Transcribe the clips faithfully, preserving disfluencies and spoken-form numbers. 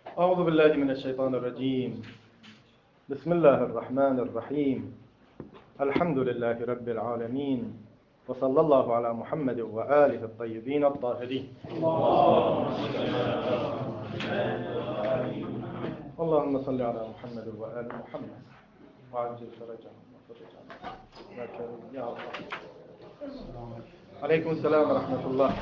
أعوذ بالله من الشيطان الرجيم. بسم الله الرحمن الرحيم. الحمد لله رب العالمين، وصلى الله على محمد وآله الطيبين الطاهرين. اللهم صل على محمد وآل محمد وعجل فرجهم وفرجهم يا كريم يا الله. عليكم السلام ورحمة الله.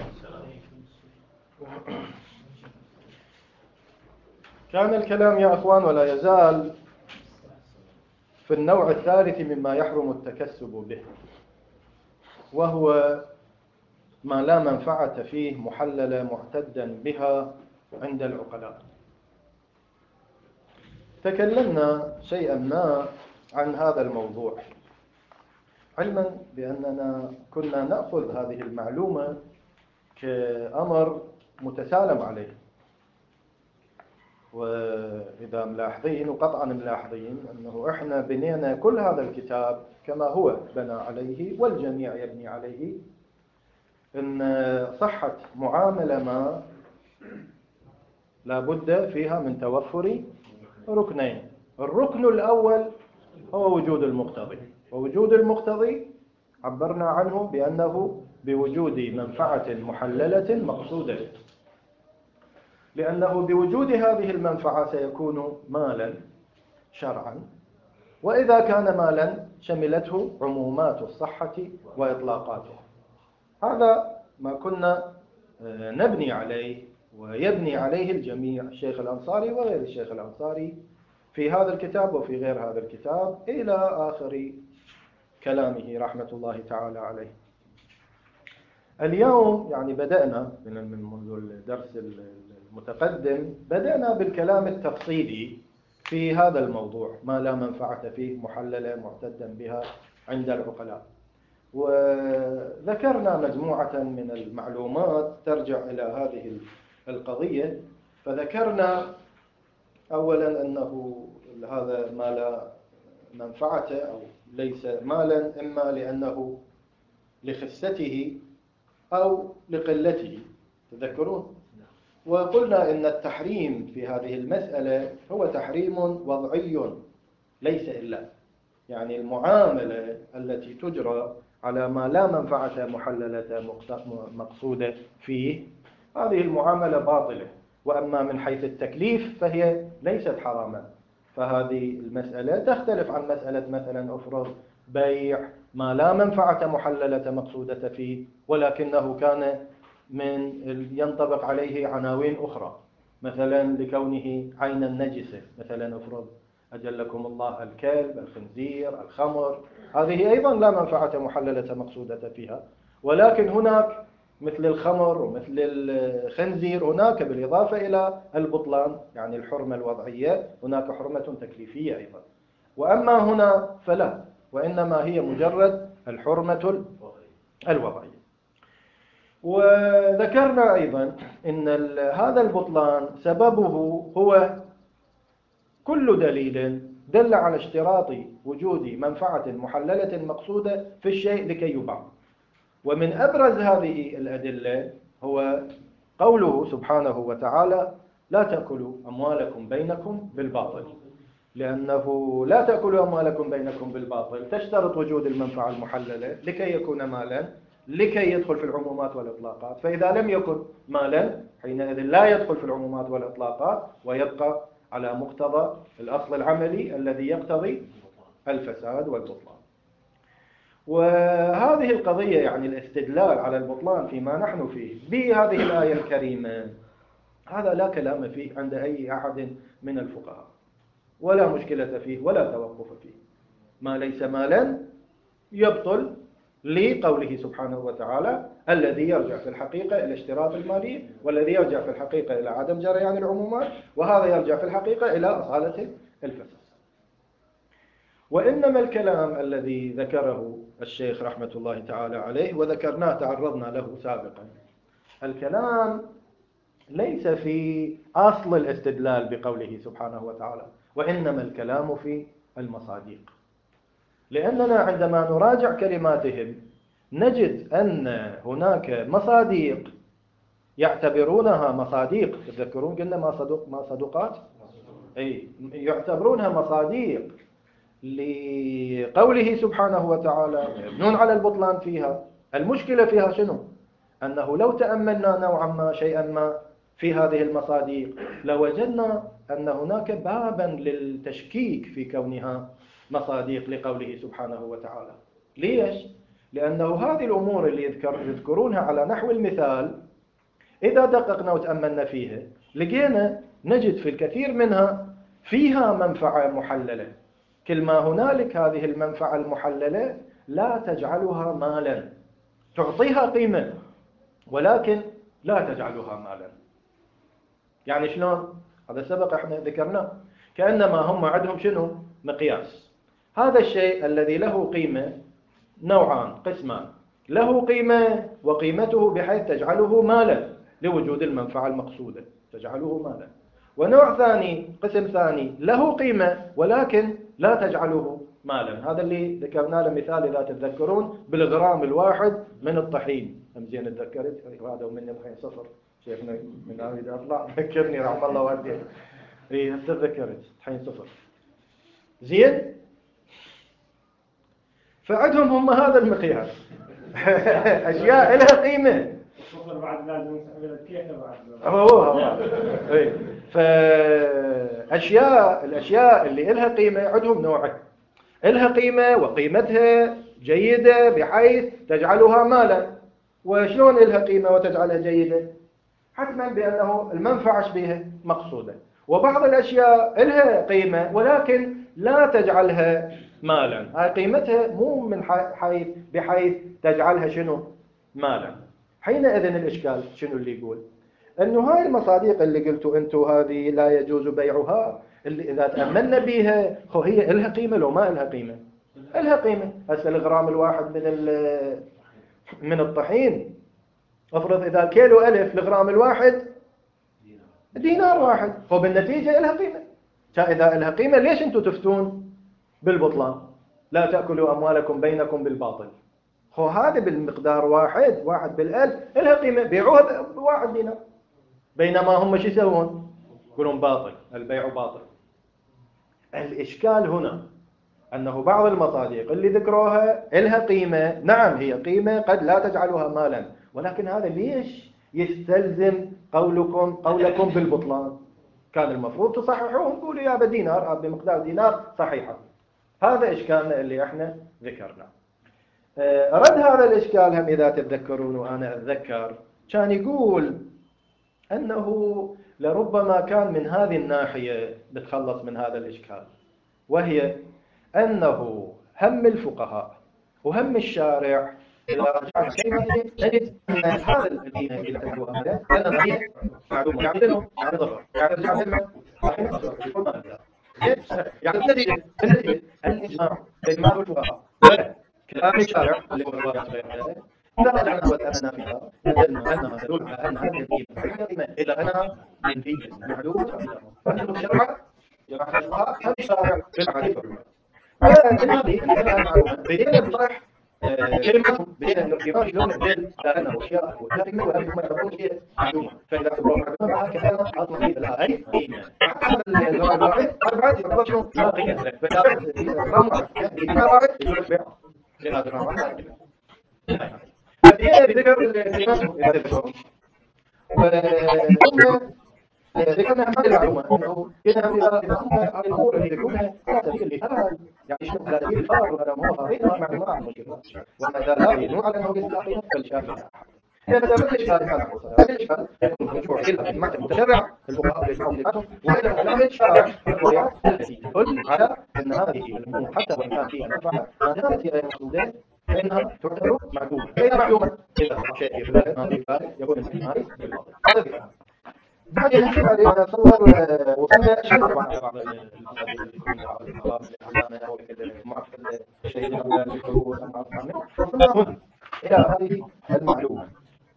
كان الكلام يا أخوان ولا يزال في النوع الثالث مما يحرم التكسب به، وهو ما لا منفعة فيه محللة معتدا بها عند العقلاء. تكلمنا شيئا ما عن هذا الموضوع، علما بأننا كنا نأخذ هذه المعلومة كأمر متسالم عليه، وإذا ملاحظين وقطعا ملاحظين أنه إحنا بنينا كل هذا الكتاب كما هو بنى عليه والجميع يبني عليه، إن صحة معاملة ما لابد فيها من توفر ركنين. الركن الأول هو وجود المقتضي، ووجود المقتضي عبرنا عنه بأنه بوجود منفعة محللة مقصودة، لأنه بوجود هذه المنفعة سيكون مالا شرعا، وإذا كان مالا شملته عمومات الصحة وإطلاقاتها. هذا ما كنا نبني عليه ويبني عليه الجميع، الشيخ الأنصاري وغير الشيخ الأنصاري، في هذا الكتاب وفي غير هذا الكتاب إلى آخر كلامه رحمة الله تعالى عليه. اليوم يعني بدأنا من منذ الدرس المتقدم بدأنا بالكلام التفصيلي في هذا الموضوع، ما لا منفعة فيه محللة معتدا بها عند العقلاء، وذكرنا مجموعة من المعلومات ترجع إلى هذه القضية. فذكرنا أولا أنه هذا ما لا منفعة أو ليس مالا، إما لأنه لخسته أو لقلته، تذكرون؟ وقلنا إن التحريم في هذه المسألة هو تحريم وضعي ليس إلا، يعني المعاملة التي تجرى على ما لا منفعة محللة مقصودة فيه، هذه المعاملة باطلة. وأما من حيث التكليف فهي ليست حراما، فهذه المسألة تختلف عن مسألة مثلا أفرض بيع ما لا منفعة محللة مقصودة فيه، ولكنه كان من ينطبق عليه عناوين أخرى، مثلا لكونه عينا نجسة، مثلا أفرض أجلكم الله الكلب، الخنزير، الخمر، هذه أيضا لا منفعة محللة مقصودة فيها، ولكن هناك مثل الخمر ومثل الخنزير هناك بالإضافة إلى البطلان، يعني الحرمة الوضعية، هناك حرمة تكليفية أيضا. وأما هنا فلا، وإنما هي مجرد الحرمة الوضعية. وذكرنا أيضا أن هذا البطلان سببه هو كل دليل دل على اشتراط وجود منفعة محللة مقصودة في الشيء لكي يباع. ومن أبرز هذه الأدلة هو قوله سبحانه وتعالى: لا تأكلوا أموالكم بينكم بالباطل، لأنه لا تأكلوا أموالكم بينكم بالباطل تشترط وجود المنفعة المحللة لكي يكون مالا، لكي يدخل في العمومات والإطلاقات. فإذا لم يكن مالا حينئذ لا يدخل في العمومات والإطلاقات، ويبقى على مقتضى الأصل العملي الذي يقتضي الفساد والبطلان. وهذه القضية يعني الاستدلال على البطلان فيما نحن فيه بهذه الآية الكريمة، هذا لا كلام فيه عند أي أحد من الفقهاء، ولا مشكلة فيه ولا توقف فيه. ما ليس مالا يبطل لقوله سبحانه وتعالى: الذي يرجع في الحقيقة إلى اشتراط المالية، والذي يرجع في الحقيقة إلى عدم جريان العمومات، وهذا يرجع في الحقيقة إلى أصالة الفساد. وإنما الكلام الذي ذكره الشيخ رحمة الله تعالى عليه وذكرناه تعرضنا له سابقا، الكلام ليس في أصل الاستدلال بقوله سبحانه وتعالى، وإنما الكلام في المصادق. لأننا عندما نراجع كلماتهم نجد أن هناك مصادق يعتبرونها مصاديق. تذكرون قلنا ما صدق ما صدقات، أي يعتبرونها مصاديق لقوله سبحانه وتعالى، يبنون على البطلان فيها. المشكلة فيها شنو؟ أنه لو تأملنا نوعا ما شيئا ما في هذه المصاديق لوجدنا أن هناك بابا للتشكيك في كونها مصاديق لقوله سبحانه وتعالى. ليش؟ لأنه هذه الأمور اللي يذكر يذكرونها على نحو المثال إذا دققنا وتأملنا فيها لقينا نجد في الكثير منها فيها منفعة محللة. كل ما هنالك هذه المنفعة المحللة لا تجعلها مالا، تعطيها قيمة ولكن لا تجعلها مالا. يعني شلون؟ هذا سبق احنا ذكرناه. كأنما هم عندهم شنو؟ مقياس. هذا الشيء الذي له قيمة نوعان، قسمان: له قيمة وقيمته بحيث تجعله مالا لوجود المنفعة المقصودة، تجعله مالا. ونوع ثاني، قسم ثاني، له قيمة ولكن لا تجعله مالا. هذا اللي ذكرنا له مثال إذا تتذكرون بالغرام الواحد من الطحين. أمزين تذكرت هذا ومن الحين صفر شيخنا من أريد أطلع ذكرني رحم الله والديك. إيه تذكرت الحين صفر. زين، فعندهم هم هذا المقياس. أشياء لها قيمة. الصفر بعد لازم نسحب الكيكة بعد. هو هو. إيه. فأشياء الأشياء اللي لها قيمة عندهم نوعين: لها قيمة وقيمتها جيدة بحيث تجعلها مالا. وشلون لها قيمة وتجعلها جيدة؟ حتما بأنه المنفعة بها مقصودة. وبعض الأشياء لها قيمة ولكن لا تجعلها مالا، هاي قيمتها مو من حيث بحيث تجعلها شنو؟ مالا. حينئذ الإشكال شنو اللي يقول؟ أنه هاي المصاديق اللي قلتوا أنتم هذه لا يجوز بيعها، اللي إذا تأملنا بها خو هي لها قيمة لو ما لها قيمة؟ لها قيمة. هسه الغرام الواحد من من الطحين، افرض إذا الكيلو ألف الغرام الواحد دينار واحد، هو بالنتيجة لها قيمة. إذا لها قيمة ليش أنتم تفتون بالبطلان؟ لا تأكلوا أموالكم بينكم بالباطل. هو هذا بالمقدار واحد، واحد بالألف، لها قيمة، بيعوها بواحد دينار. بينما هم شو يسوون؟ يقولون باطل، البيع باطل. الإشكال هنا أنه بعض المصاديق اللي ذكروها لها قيمة، نعم هي قيمة قد لا تجعلها مالا، ولكن هذا ليش يستلزم قولكم قولكم بالبطلان؟ كان المفروض تصححوه، تقولوا يا بدينار بمقدار دينار صحيحة. هذا إشكالنا اللي احنا ذكرناه. رد هذا الإشكال هم إذا تتذكرون وأنا أتذكر كان يقول أنه لربما كان من هذه الناحية نتخلص من هذا الإشكال، وهي أنه هم الفقهاء وهم الشارع إذا رجعنا كلمة نجد أن هذا الدين إذا تحدث عنه لأنه هي معلومة يعني له يعني ضرر يعني رجع كلمة صحيح يكون ما نقدر يعني النتيجة النتيجة الإجماع إجماع الفقهاء كلام الشارع اللي هو الروايات غير ذلك إذا رجعنا وتأملنا فيها وجدنا أنها تدل على أن هذه القيمة إلى أنها منفية معلومة فنحن الشرع جماعة الفقهاء هم الشارع بالعديد ولكن هذه المعلومة بدينا بطرح كلمة بدينا أن الإمام يقول بدل لأنه أشياء وكلمة ولكن هم يعتبرون هي معلومة، فإذا اعتبروا معلومة معها كأنها أصلا لها أي قيمة. حتى الجواب الواحد أربعة يعتبر شنو؟ لا قيمة له، فإذا رقم واحد دينار واحد يقول لك بيعه لهذا الرقم واحد. فبدينا بذكر الكلمات إذا تذكرون وثم ذكرنا هذه المعلومة أنه إذا هم هذه الأمور اللي يذكرونها على سبيل المثال يعني شنو على سبيل الفرض وهذا ما هو هذه معلومة عن المشكلة، وإذا لا يدل على أنه ليس لاقيا فالإشكال لا أحد. إذا مثلا مثل الإشكال هذا هذا الإشكال يكون مرجوع إلى إجماع المتشرع الفقهاء اللي يجمعون كلماتهم وإلى كلام الشارع الروايات التي تدل على أن هذه الأمور حتى وإن كان فيها منفعة ما دامت هي مقصودة فإنها تعتبر معلومة. فإذا معلومة إذا شيء في ذلك ما في ذلك يكون النهاية بالباطل. هذا الكلام. بعدين نشوف عليه أنا أتصور وصلنا شنو بعض بعض المصادر اللي يكون بعض الأخبار العلامة أو معرفة الشيء اللي قبل الفروض أو معرفة عنه. وصلنا هنا إلى هذه المعلومة.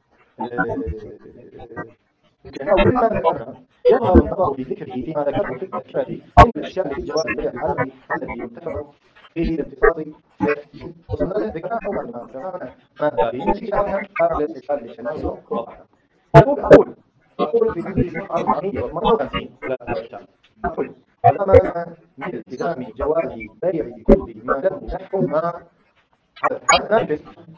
أول ما ذكرنا يظهر النظر في ذكره فيما ذكرته في التذكرة من الأشياء التي جواز البيع العالمي الذي يتفق فيه الامتصاص. وصلنا له ذكرنا أول ما ذكرنا ما داري نتيجة عنها أعلى الإشكال اللي شناه وضحنا. أقول أقول أقول في عندي صفحة أربعمائة وخمسين على الكتاب أقول ولا مانع من التزام جواز بيع كل ما له نحو ما هذا هذا نافذ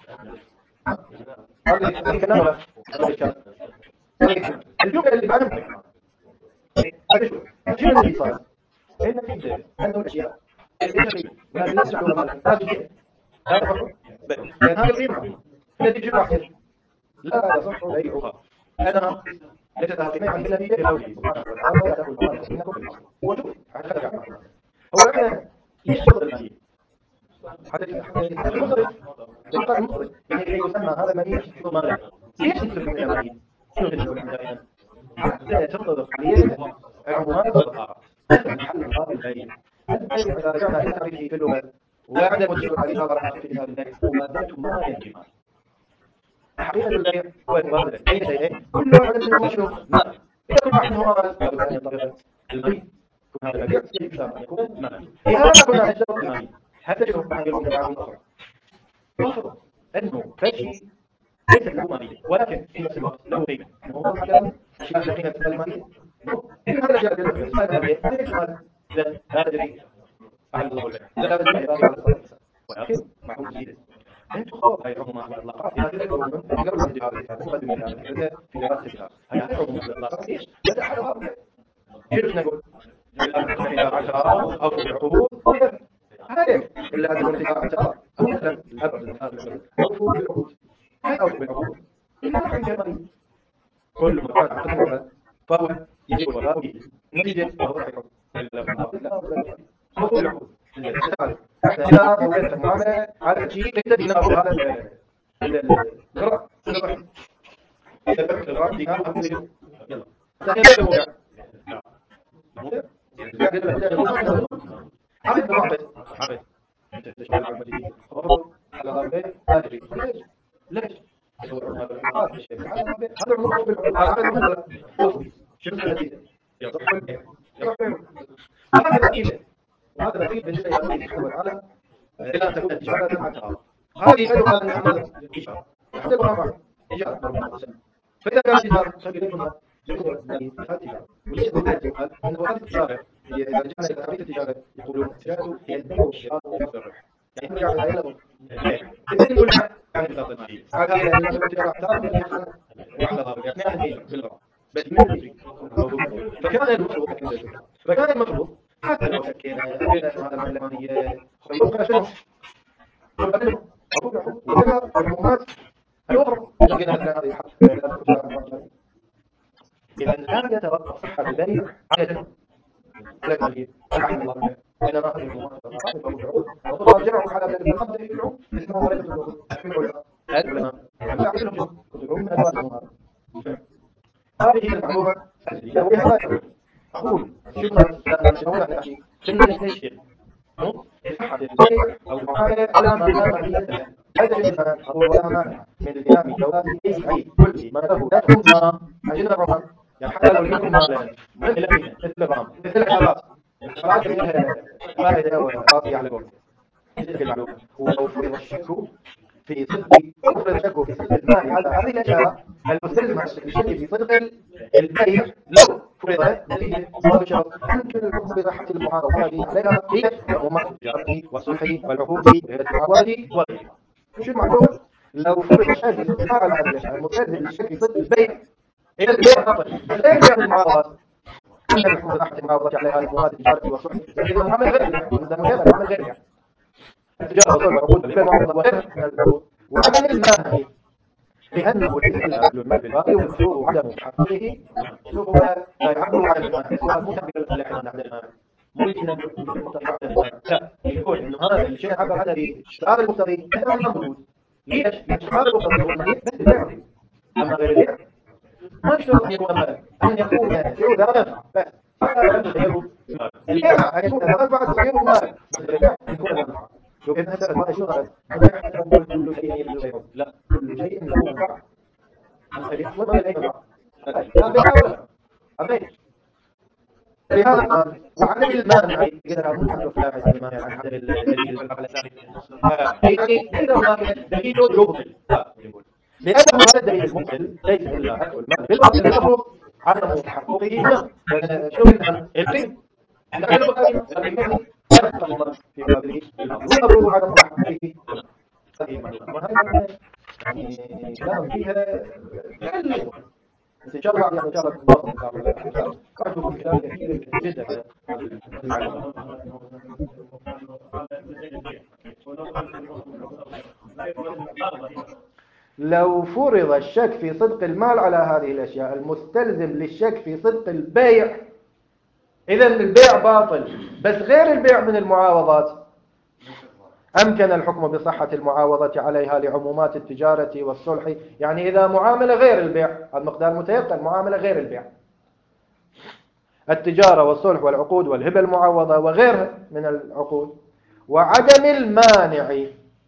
هذا كلام ولا هذا كلام الجملة اللي بعدها هذا شو شنو اللي صار؟ إن في هذه الأشياء إيجابية ولكن لا تجعلها مالك لا تجعلها لا تفرق لأن هذه القيمة التي تجب واحد لا يصح بيعها أنا ليست هذه قيمة عن النبي لقوله سبحانه وتعالى ولا تأكلوا أموالكم بينكم بالباطل وشوف حتى ترجع هو أنا ليش الشرط المالي؟ حتى حتى المصرف يقال المصرف يعني يسمى هذا المالي شرط مالي ليش نصرف من المالي؟ شنو تقول دائما؟ حتى تنطبق عليه عمومات الصدقات الحل هذا البيع البيع إذا رجعنا إلى تعريفه في اللغة وعدم الشروط التي ذكرها في كتاب البيع مبادلة ما ينجم حقيقة البيع هو المبادلة بين شيئين كل واحد منهما شنو؟ مال إذا كل واحد منهما مال لابد أن ينطبق المال يكون هذا البيع يجب أن يكون مال لهذا كنا نشترط المال حتى شنو بعد يوم بعد الأخرى لاحظوا أنه فشي ليس له مالية ولكن في نفس الوقت له قيمة هو مثلا أشياء له قيمة المالية إن هذا الأشياء له قيمة المالية هذا ليس مال إذا لا تدري فعل الله البيع إذا لا تدري باقي على الصلاة ولكن معقول جديد أنتم خاف هاي عموما على الإطلاقات إذا كنت تقولون قبل ما تجي هذا الكتاب مقدمة هذا الكتاب في دراسة الكتاب هاي هاي عموما على الإطلاقات ليش؟ لا تحد هذا كيف نقول؟ إذا عشرة أو عقود هذا اللي هذا يكون تجارة عشرة أو مثلا الأبد هذا أوفوا بالعقود هاي أوفوا بالعقود إذا كان كمالي كل ما كان عقد فهو يجب الوفاء به نتيجة فهو صحيح أوفوا بالعقود إذا سويت معاملة على شيء ليس دينار هذا الغرق إذا كنت الغرق دينار أو دينار يلا ثانيا موضع موضع عبد معبد عبد انت تشتغل على المدينة خبر على ضربين أجري ليش؟ هذا الحقات الشيء هذا هذا الموضوع بالعقل هذا شنو النتيجة؟ يصح البيع يصح البيع هذا النتيجة وهذا النتيجة بالنسبة إلى الله سبحانه وتعالى إلى أن تكون التجارة مع التعاون هذه أيضا أن نعمل إشارة حتى لو ما إجارة ضرورة فإذا كانت تجارة سبيلكم يكون الذي هذه التجارة وليس بالذات يقال أنه هذه التجارة هي إذا رجعنا إلى تعريف التجارة يقولون التجارة هي البيع والشراء وكسب الربح يعني نرجع إلى إلى البيع إذا نقول يعني الإطلاق المالي هذا إلى أن التجارة تعرف واحدة ضابط اثنين من بالغرض بس من الذي فكان المفروض فكان المفروض حتى لو شكينا بين هذا المعلمانية خيوط شنو وبعدين أقول لكم وكذا العمومات الأخرى شكينا مثلا هذه الحق إذا لا يتوقف صحة البيع على شنو؟ على المالية الحمد لله إنما هذه العمومات وتراجعوا على ذلك الخمسة في العلوم اسمه ورقة العلوم العلماء العلماء يعملون كتبهم من أنواع العمومات هذه المعلومة أساسية ولهذا أقول شفنا شفنا عن شيء شفنا نستشير صحة البيع أو المعاملة على ما لا مالية له هذا الإنسان أقول ولا مانع من التزام جواز أي كل ما له نفع ما أجل الرقم يعني حتى لو لكم مالا مثل مثل الرقم مثل الحرات الحرات فيها فائدة وقاطعة على قول تلك المعلومة ولو فرض الشك في صدق أو الشك في صدق المال على هذه الأشياء المستلزمة للشك في صدق البيع لو فرض نتيجة صواب الشرط يمكن الحكم بصحة المعارضة عليها هي عمومات التجارة والصلح والعقود والمعاوضة وغيرها. شو المعلومة؟ لو فرض الشك في صدق على هذه الأشياء المستلزم للشك في صدق البيع إلى البيع فقط لا يبيع المعارضات أن الحكم بصحة المعارضة عليها عمومات التجارة والصلح لكن المعامل غير البيع المعامل غير البيع التجارة والصلح والعقود والمعارضة وغيرها من العقود وعمل المال لأنه الإسلام المال بالباطل ومشروع عدم تحقيقه سوف لا يعبر عن المال سؤال مو تعبير الإحسان عن المال مو يجينا المتفق عن المال لا يقول إنه هذا الشيء عبر عنه باشتغال المقتضي هذا موجود ليش؟ اشتغال المقتضي هو المال بس البيع أما غير البيع ما يشترط أن يكون مال أن يكون يسير ذا منفعة بس هذا تغييره البيع أن يكون ذا منفعة تغييره مال بس البيع أن يكون ذا منفعة شوف إذا أنت ما تشتغل كل شيء يبدو لا كل شيء له منفعة لهذا وعدم المانع إذا مو حد خلاف عن المانع عن عدم الدليل الفرق الأساسي يعني إذا هناك دليل يبطل لأنه هذا الدليل المبطل ليس إلا أكل المال بالباطل المفروض عدم تحققه هنا. شنو قلنا؟ القيمة احنا عندنا القيمة القيمة يعني يبقى في مقابله الباطل والمفروض عدم تحققه هنا. هذه المعلومة. وهذه المعلومة يعني كلام فيها كل بس إن شاء الله يعني إن شاء الله نوصل إن شاء الله للآخر راح تكون كلام كثير كثير جدا على هذه المعلومة. لو فرض الشك في صدق المال على هذه الأشياء المستلزم للشك في صدق البيع، إذن البيع باطل، بس غير البيع من المعاوضات أمكن الحكم بصحة المعاوضة عليها لعمومات التجارة والصلح. يعني إذا معاملة غير البيع، المقدار متيقن، معاملة غير البيع، التجارة والصلح والعقود والهبة المعوضة وغيرها من العقود، وعدم المانع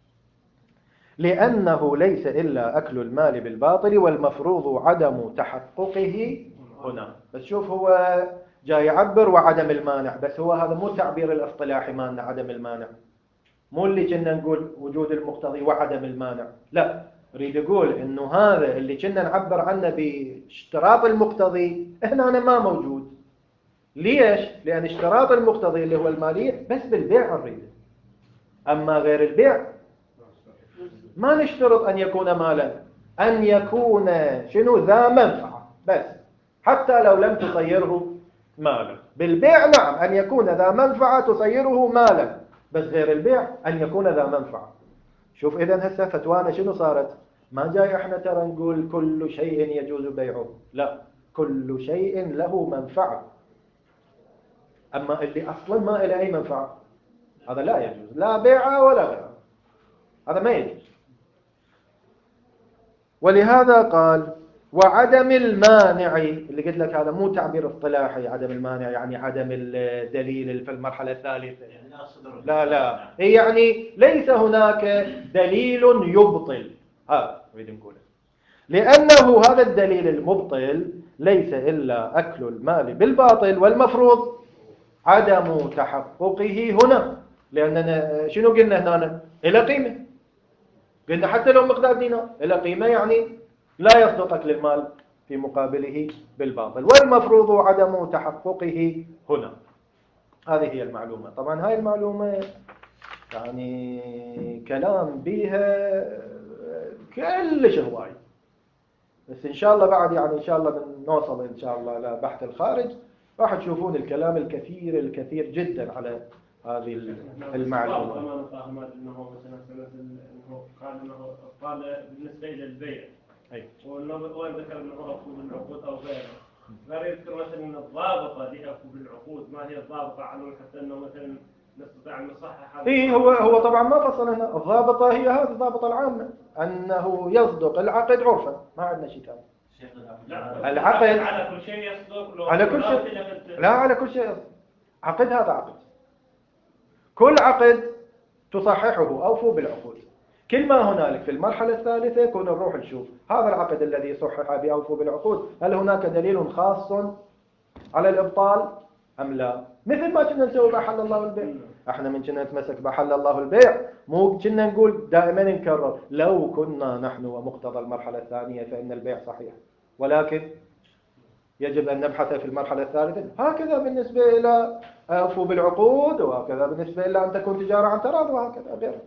لأنه ليس إلا أكل المال بالباطل والمفروض عدم تحققه هنا. بس شوف هو جاي يعبر وعدم المانع، بس هو هذا مو تعبير الاصطلاحي مالنا عدم المانع، مو اللي كنا نقول وجود المقتضي وعدم المانع، لا، أريد أقول إنه هذا اللي كنا نعبر عنه باشتراط المقتضي هنا أنا ما موجود. ليش؟ لأن اشتراط المقتضي اللي هو المالية بس بالبيع نريده، أما غير البيع ما نشترط أن يكون مالا، أن يكون شنو ذا منفعة بس، حتى لو لم تصيره مالا. بالبيع نعم أن يكون ذا منفعة تصيره مالا، بس غير البيع أن يكون ذا منفعة. شوف إذن هسه فتوانا شنو صارت؟ ما جاي احنا ترى نقول كل شيء يجوز بيعه، لا، كل شيء له منفعة، أما اللي أصلا ما له أي منفعة هذا لا يجوز، لا بيعه ولا غيره، هذا ما يجوز. ولهذا قال وعدم المانع، اللي قلت لك هذا مو تعبير اصطلاحي، عدم المانع يعني عدم الدليل في المرحلة الثالثة، لا لا، يعني ليس هناك دليل يبطل، ها نريد نقوله، لأنه هذا الدليل المبطل ليس إلا أكل المال بالباطل والمفروض عدم تحققه هنا. لأننا شنو قلنا هنا؟ إلى قيمة، قلنا حتى لو مقدار دينار إلى قيمة، يعني لا يصدق أكل المال في مقابله بالباطل، والمفروض عدم تحققه هنا. هذه هي المعلومة. طبعا هاي المعلومة يعني كلام بيها كلش هواي، بس إن شاء الله بعد يعني إن شاء الله بنوصل إن شاء الله لبحث الخارج راح تشوفون الكلام الكثير الكثير جدا على هذه المعلومة. انه مثلا انه قال انه قال بالنسبه الى البيع، اي وين ذكر انه عقود العقود او غيره، غير يذكر مثلا ان الضابطه لعقود العقود ما هي الضابطه عنه حتى انه مثلا نستطيع ان نصحح هذا. اي هو هو طبعا ما فصل هنا، الضابطه هي هذه الضابطه العامه انه يصدق العقد عرفا، ما عندنا شيء ثاني. العقد على كل شيء يصدق، على كل شيء، لا على كل شيء يصدق. عقد هذا عقد، كل عقد تصححه، أوفوا بالعقود. كل ما هنالك في المرحلة الثالثة يكون نروح نشوف هذا العقد الذي صحح بأوفوا بالعقود هل هناك دليل خاص على الإبطال أم لا؟ مثل ما كنا نسوي بحل الله البيع، احنا من كنا نتمسك بحل الله البيع، مو كنا نقول دائما نكرر لو كنا نحن ومقتضى المرحلة الثانية فإن البيع صحيح، ولكن يجب أن نبحث في المرحلة الثالثة. هكذا بالنسبة إلى أوفوا بالعقود، وهكذا بالنسبة إلى أن تكون تجارة عن تراض، وهكذا غيره.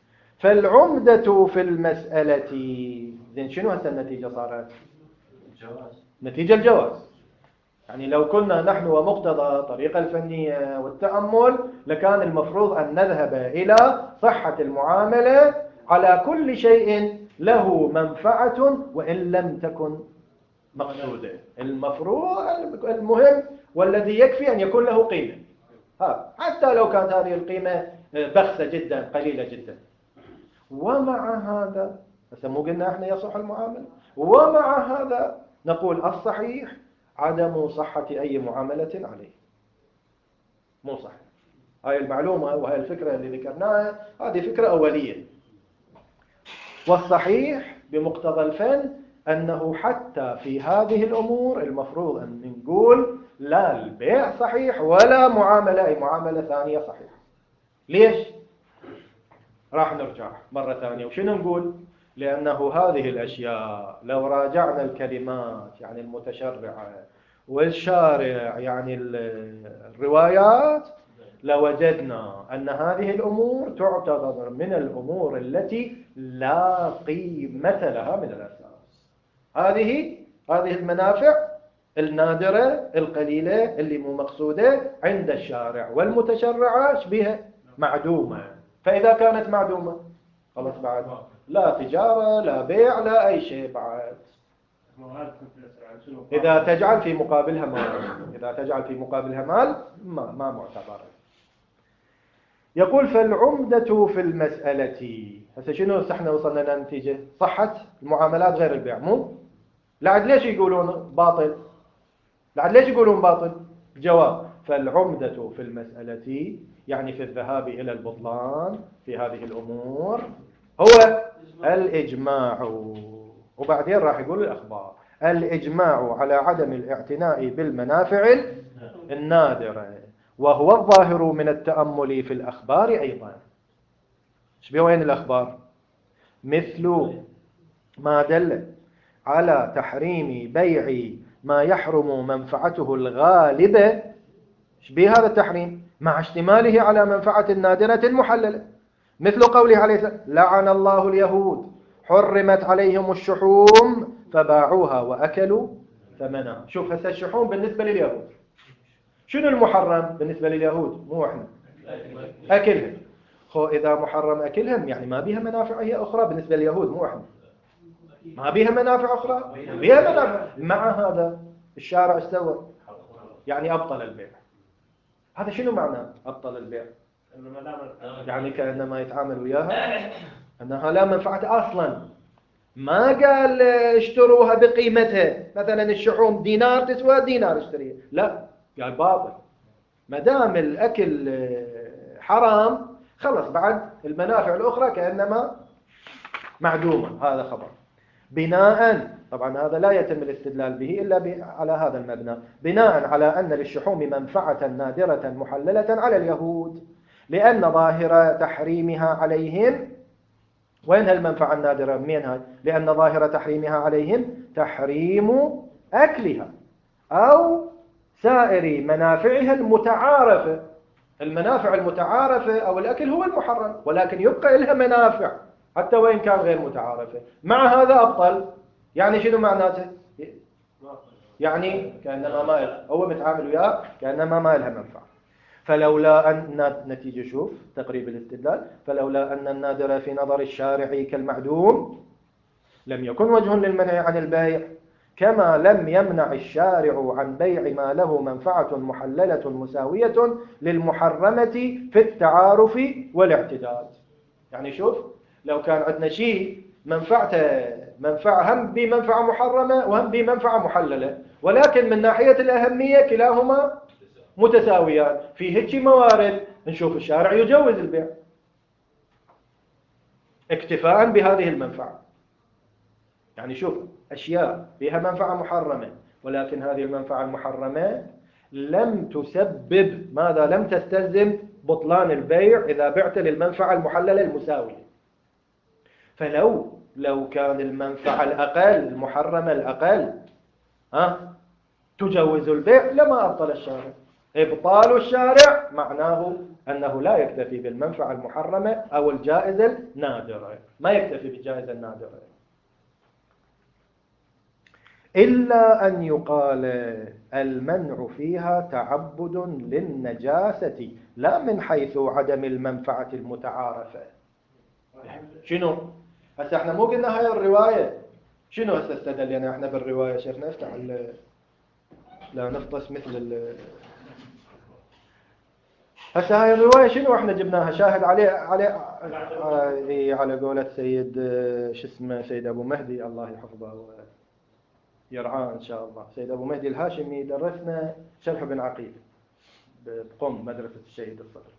فالعمدة في المسألة زين شنو هسه النتيجة صارت؟ الجواز. نتيجة الجواز. يعني لو كنا نحن ومقتضى الطريقة الفنية والتأمل لكان المفروض أن نذهب إلى صحة المعاملة على كل شيء له منفعة وإن لم تكن مقصودة. المفروض المهم والذي يكفي أن يكون له قيمة، ها حتى لو كانت هذه القيمة بخسة جدا قليلة جدا. ومع هذا بس مو قلنا احنا يصح المعاملة، ومع هذا نقول الصحيح عدم صحة أي معاملة عليه، مو صحيح. هاي المعلومة وهي الفكرة اللي ذكرناها هذه فكرة أولية. والصحيح بمقتضى الفن أنه حتى في هذه الأمور المفروض أن نقول لا البيع صحيح ولا معاملة أي معاملة ثانية صحيحة. ليش؟ راح نرجع مرة ثانية وشنو نقول؟ لأنه هذه الأشياء لو راجعنا الكلمات يعني المتشرعة والشارع يعني الروايات لوجدنا أن هذه الأمور تعتبر من الأمور التي لا قيمة لها من الأساس. هذه هذه المنافع النادرة القليلة اللي مو مقصودة عند الشارع، والمتشرعة بها معدومة. فإذا كانت معدومة خلاص بعد لا تجارة لا بيع لا أي شيء بعد. إذا تجعل في مقابلها مال إذا تجعل في مقابلها مال ما, ما معتبر. يقول فالعمدة في المسألة. هسه شنو احنا وصلنا لنتيجة؟ صحت المعاملات غير البيع مو؟ لعد ليش يقولون باطل؟ لعد ليش يقولون باطل؟ الجواب فالعمدة في المسألة يعني في الذهاب إلى البطلان في هذه الأمور هو الإجماع. وبعدين راح يقول الأخبار الإجماع على عدم الاعتناء بالمنافع النادرة، وهو الظاهر من التأمل في الأخبار أيضا. شبيه وين الأخبار؟ مثل ما دل على تحريم بيع ما يحرم منفعته الغالبة. شبيه هذا التحريم؟ مع اشتماله على منفعة نادرة محللة، مثل قوله عليه السلام لعن الله اليهود حرمت عليهم الشحوم فباعوها وأكلوا ثمنها. شوف هسه الشحوم بالنسبة لليهود شنو المحرم بالنسبة لليهود؟ مو احنا أكلهم. خو إذا محرم أكلهم يعني ما بيها منافع هي أخرى بالنسبة لليهود مو احنا ما بيها منافع أخرى بيها منافع. مع هذا الشارع استوى يعني أبطل البيع. هذا شنو معناه أبطل البيع؟ يعني كأنما يتعامل وياها أنها لا منفعة أصلا. ما قال اشتروها بقيمتها، مثلا الشحوم دينار تسوى دينار اشتريها، لا قال باطل. ما دام الأكل حرام خلص بعد المنافع الأخرى كأنما معدومة. هذا خبر بناء، طبعا هذا لا يتم الاستدلال به إلا على هذا المبنى، بناء على أن للشحوم منفعة نادرة محللة على اليهود، لأن ظاهر تحريمها عليهم. وين هالمنفعة النادرة؟ منين هاي؟ لأن ظاهر تحريمها عليهم تحريم أكلها أو سائر منافعها المتعارفة. المنافع المتعارفة أو الأكل هو المحرم، ولكن يبقى لها منافع حتى وإن كان غير متعارفة. مع هذا أبطل. يعني شنو معناته؟ يعني كأنما ما هو متعامل وياه كأنما ما لها منفعة. فلولا أن نتيجة شوف تقريب الاستدلال فلولا أن النادر في نظر الشارع كالمعدوم لم يكن وجه للمنع عن البيع، كما لم يمنع الشارع عن بيع ما له منفعة محللة مساوية للمحرمة في التعارف والاعتداد. يعني شوف لو كان عندنا شيء منفعته منفعة هم بمنفعة محرمة وهم بمنفعة محللة، ولكن من ناحية الأهمية كلاهما متساويان، في هيك موارد نشوف الشارع يجوز البيع اكتفاء بهذه المنفعة. يعني شوف أشياء فيها منفعة محرمة، ولكن هذه المنفعة المحرمة لم تسبب ماذا؟ لم تستلزم بطلان البيع إذا بعت للمنفعة المحللة المساوية. فلو لو كان المنفعة الأقل المحرمة الأقل ها تجوز البيع لما أبطل الشارع. إبطال الشارع معناه أنه لا يكتفي بالمنفعة المحرمة أو الجائزة النادرة، ما يكتفي بالجائزة النادرة، إلا أن يقال المنع فيها تعبد للنجاسة لا من حيث عدم المنفعة المتعارفة. شنو؟ هسه احنا مو قلنا هاي الرواية شنو هسه استدلنا احنا بالرواية؟ شيخنا افتح لا نفطس مثل ال هسه هاي الرواية شنو احنا جبناها شاهد عليه عليه آه على قولة سيد شو اسمه سيد أبو مهدي الله يحفظه ويرعاه إن شاء الله. سيد أبو مهدي الهاشمي درسنا شرح بن عقيل بقم مدرسة الشهيد الصدر.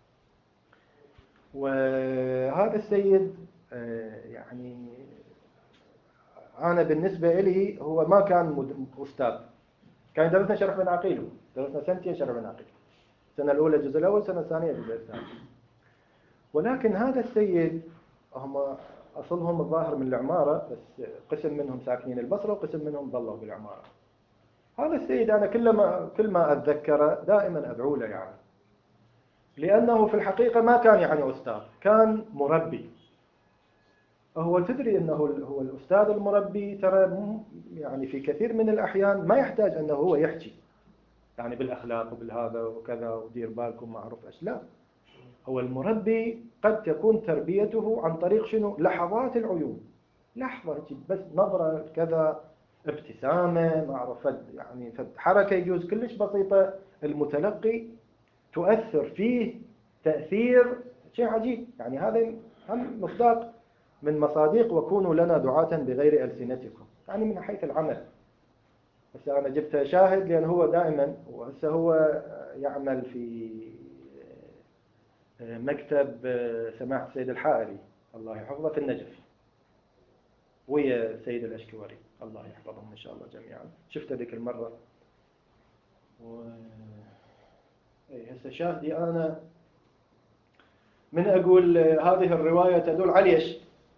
وهذا السيد يعني أنا بالنسبة إلي هو ما كان أستاذ، كان درسنا شرح بن عقيل، درسنا سنتين شرح بن عقيل، السنة الأولى الجزء الأول، السنة الثانية الجزء الثاني. ولكن هذا السيد هم أصلهم الظاهر من العمارة، بس قسم منهم ساكنين البصرة وقسم منهم ظلوا بالعمارة. هذا السيد أنا كلما كل ما أتذكره دائما أدعو له يعني، لأنه في الحقيقة ما كان يعني أستاذ، كان مربي. هو تدري أنه هو الأستاذ المربي ترى يعني في كثير من الأحيان ما يحتاج أنه هو يحكي يعني بالأخلاق وبالهذا وكذا ودير بالكم ما أعرف إيش، لا، هو المربي قد تكون تربيته عن طريق شنو؟ لحظات العيون، لحظة بس نظرة كذا، ابتسامة ما أعرف فد يعني فد حركة يجوز كلش بسيطة، المتلقي تؤثر فيه تأثير شيء عجيب يعني. هذا هم مصداق من مصادق وكونوا لنا دعاة بغير ألسنتكم، يعني من حيث العمل. بس أنا جبت شاهد لأن هو دائما وهسه هو يعمل في مكتب سماحة السيد الحائري الله يحفظه في النجف، ويا السيد الأشكوري الله يحفظهم إن شاء الله جميعا. شفت ذيك المرة و... هسه شاهدي أنا من أقول هذه الرواية تدل على إيش؟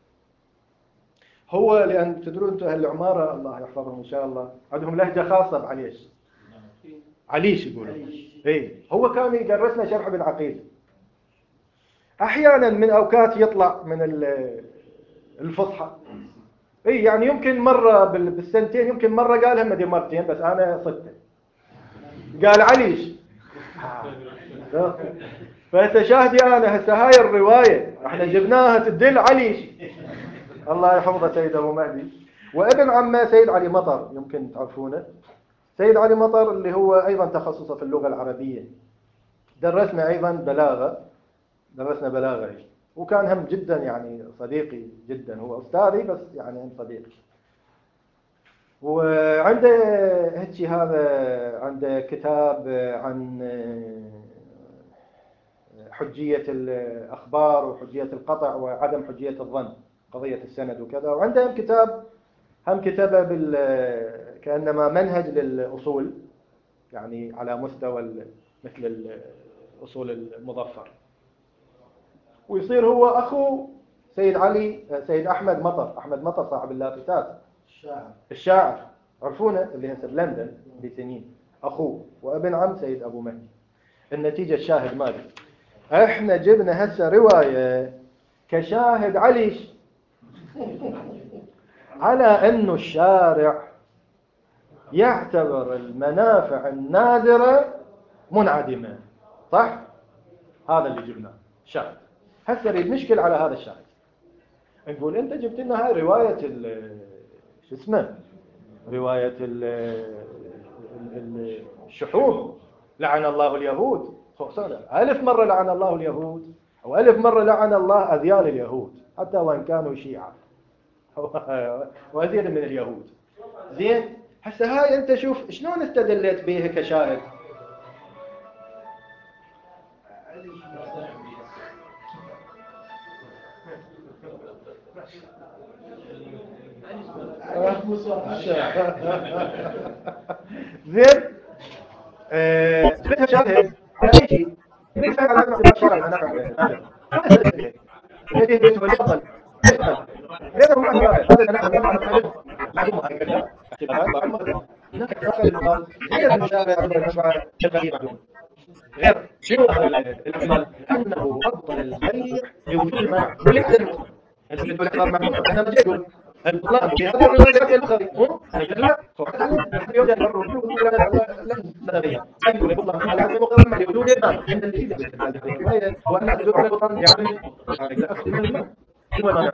هو لأن تدرون أنتم أهل العمارة الله يحفظهم إن شاء الله عندهم لهجة خاصة بعليش، عليش يقولوا. إيه هو كان يدرسنا شرح ابن عقيل، أحيانا من أوقات يطلع من الفصحى. إيه يعني يمكن مرة بالسنتين يمكن مرة قالها مدي مرتين، بس أنا صدته قال عليش. فتشاهدي أنا هسه هاي الرواية احنا جبناها تدل عليش الله يحفظه سيد أبو مهدي، وابن عمه سيد علي مطر يمكن تعرفونه. سيد علي مطر اللي هو أيضا تخصصه في اللغة العربية، درسنا أيضا بلاغة، درسنا بلاغة، وكان هم جدا يعني صديقي جدا، هو أستاذي بس يعني هم صديقي. وعنده هيك هذا عنده كتاب عن حجية الأخبار وحجية القطع وعدم حجية الظن، قضية السند وكذا. وعنده هم كتاب هم كتبه بال كأنما منهج للأصول يعني على مستوى مثل الأصول المظفر. ويصير هو أخو سيد علي سيد أحمد مطر، أحمد مطر صاحب اللافتات الشاعر الشاعر عرفونه اللي هسه بلندن بسنين، أخوه وابن عم سيد أبو مهدي. النتيجة الشاهد مالي احنا جبنا هسه رواية كشاهد عليش على أنه الشارع يعتبر المنافع النادرة منعدمة، صح؟ هذا اللي جبناه شاهد. هسه نريد نشكل على هذا الشاهد، نقول انت جبت لنا هاي رواية شو اسمه رواية الشحوم لعن الله اليهود، ألف مرة لعن الله اليهود وألف مرة لعن الله أذيال اليهود حتى وإن كانوا شيعة وأذيال من اليهود. زين هسه هاي انت شوف شلون استدلت بيها كشاهد. زين جبتها شاهد على اي شيء؟ جبتها شاهد على انه الشارع منافع نادر. هذه بيت والافضل غير هو هذا المنافع نادر معلومه هاي كذا اختلافات بعض هناك اختلاف اللغات غير المشابه عند المشروع الغريب معلوم غير شنو الاحتمال انه افضل البيع لوجود المنع وليس المطلق. انت بتقول اختلاف معلومه انا بجي اقول البطلان في هذه الروايه غير البخاري انا قلت لا لحد يوم يمر وجود لا نظريه يقول البطلان على هذا المقام لوجود المانع عند الجديد باستدلال هذه الروايه وان تدل على البطلان يعني لا اخذ من المانع شو المانع؟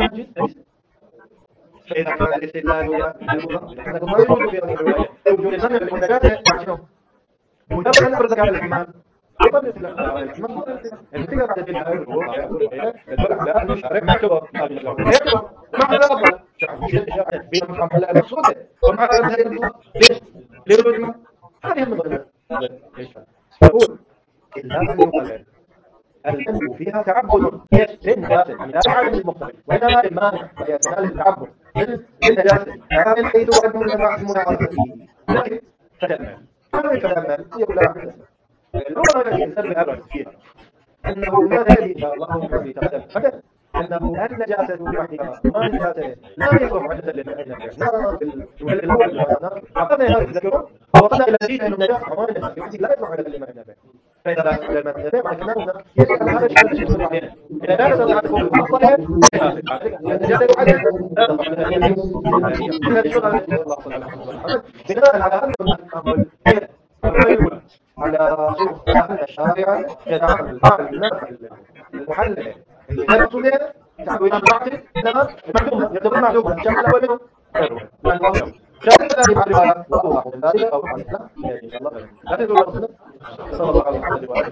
فإذا كان الاستدلال ويا البطلان احنا ما يوجد في هذه الروايه وجود المانع بمنتجاته مع شنو؟ مجرد أن أفرض ذكاء الاحتمال يقبل الاحتمال النتيجة بعد تلك هذه الروح تدل على أن الشارع ما اعتبر يعتبر ومع هذا أفضل بين محمد المقصودة ومع هذا هذه البطلة ليش؟ ليه الوجمة؟ هذه المظلمة يقول إلا أن يقلل المنع فيها تعبد للنجاسة يعني لا يعلم المختلف وإنما المانع ويتنال التعبد للنجاسة لا من حيث أنه المنع مناقضته لكن فتأمل كيف تتأمل يقول لا أحد اللغة التي الإنسان يعرف فيها أنه ما يلي الله الذي تقدم أبدا أنه النجاسة بوحدها ما النجاسة لا يصلح عدة للنافع. نرى في الوجه الأول عقدنا هذا التذكر ووصلنا إلى النتيجة أن النجاسة عمان النافع لا يصلح عدة للنافع. فإذا لما نتابع كلامنا يسأل هذا الشيء الشيء يصلح علينا. إذا لا نستطيع أن نقول بالمصطلح النجاسة وحدها لا تصلح عدة للنافع. إذا شو هذا الله صلى الله عليه وسلم بناء على هذا التأمل الرواية الأولى على شنو؟ على أن الشارع يتعامل مع النافع المحللة اللي غير مقصودة يتعامل وياها بالبعض إنما معلومة يعتبر معلومة الشاهد الأول منه غير لأن الله شاهد الثاني مع الرواية وأوضح من ذلك أو عليه السلام إن شاء الله خير. لا تنسوا الرسول صلى الله عليه وسلم وآله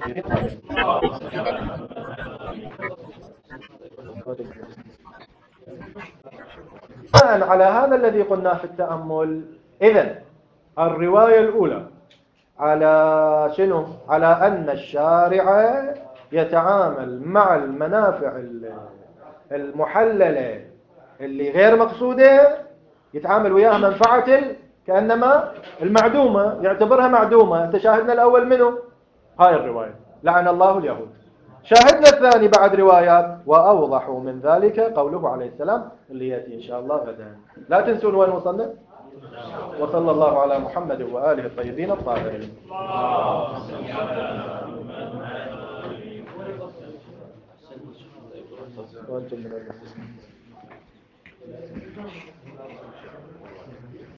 بناء على هذا الذي قلناه في التأمل إذن الرواية الأولى على شنو؟ على أن الشارع يتعامل مع المنافع المحللة اللي غير مقصودة يتعامل وياها منفعة كأنما المعدومة يعتبرها معدومة. انت شاهدنا الأول منه هاي الرواية لعن الله اليهود. شاهدنا الثاني بعد روايات وأوضح من ذلك قوله عليه السلام اللي يأتي إن شاء الله غدا. لا تنسون وين وصلنا. وصلى الله على محمد وآله الطيبين الطاهرين. وأنتم من المسلمين.